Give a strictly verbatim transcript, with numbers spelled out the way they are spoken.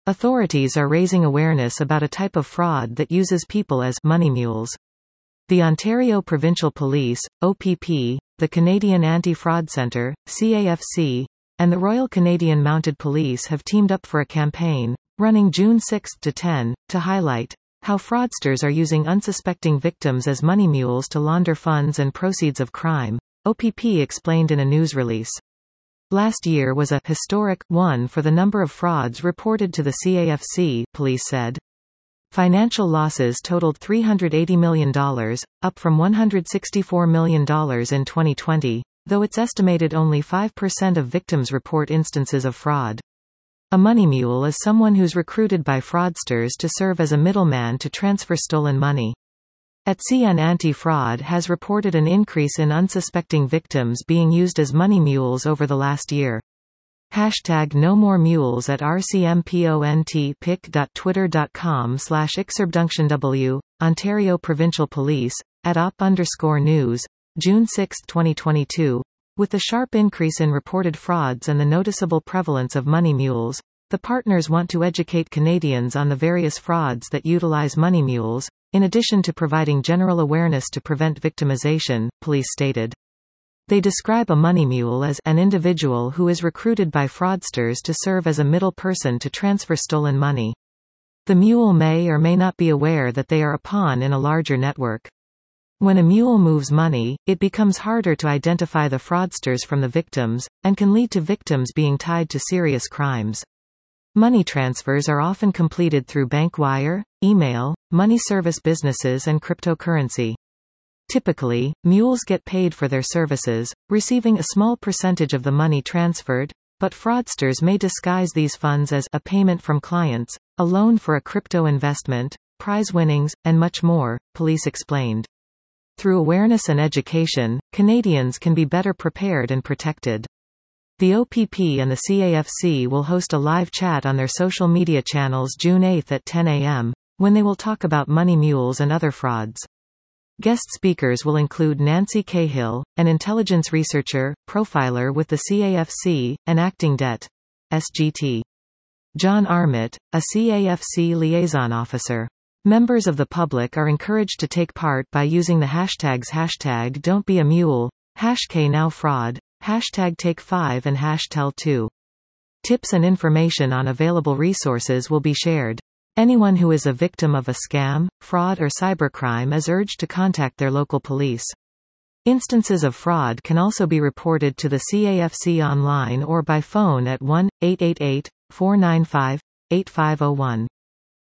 Authorities are raising awareness about a type of fraud that uses people as money mules. The Ontario Provincial Police, O P P, the Canadian Anti-Fraud Centre, C A F C, and the Royal Canadian Mounted Police have teamed up for a campaign, running June sixth to tenth, to highlight how fraudsters are using unsuspecting victims as money mules to launder funds and proceeds of crime, O P P explained in a news release. Last year was a historic one for the number of frauds reported to the C A F C, police said. Financial losses totaled three hundred eighty million dollars, up from one hundred sixty-four million dollars in twenty twenty, though it's estimated only five percent of victims report instances of fraud. A money mule is someone who's recruited by fraudsters to serve as a middleman to transfer stolen money. At C N Anti-Fraud has reported an increase in unsuspecting victims being used as money mules over the last year. Hashtag no more mules at rcmpontpic.twitter.com slash ixerbdunctionw, Ontario Provincial Police, at op underscore news, June sixth twenty twenty-two. With the sharp increase in reported frauds and the noticeable prevalence of money mules, the partners want to educate Canadians on the various frauds that utilize money mules, in addition to providing general awareness to prevent victimization, police stated. They describe a money mule as an individual who is recruited by fraudsters to serve as a middle person to transfer stolen money. The mule may or may not be aware that they are a pawn in a larger network. When a mule moves money, it becomes harder to identify the fraudsters from the victims, and can lead to victims being tied to serious crimes. Money transfers are often completed through bank wire, email, money service businesses and cryptocurrency. Typically, mules get paid for their services, receiving a small percentage of the money transferred, but fraudsters may disguise these funds as a payment from clients, a loan for a crypto investment, prize winnings, and much more, police explained. Through awareness and education, Canadians can be better prepared and protected. The O P P and the C A F C will host a live chat on their social media channels June eighth at ten a m, when they will talk about money mules and other frauds. Guest speakers will include Nancy Cahill, an intelligence researcher, profiler with the C A F C, and acting D E T S G T. John Armitt, a C A F C liaison officer. Members of the public are encouraged to take part by using the hashtags hashtag don't be a mule, hashknowfraud, hashtag take five and hash tell two. Tips and information on available resources will be shared. Anyone who is a victim of a scam, fraud or cybercrime is urged to contact their local police. Instances of fraud can also be reported to the C A F C online or by phone at one eight eight eight, four nine five, eight five zero one.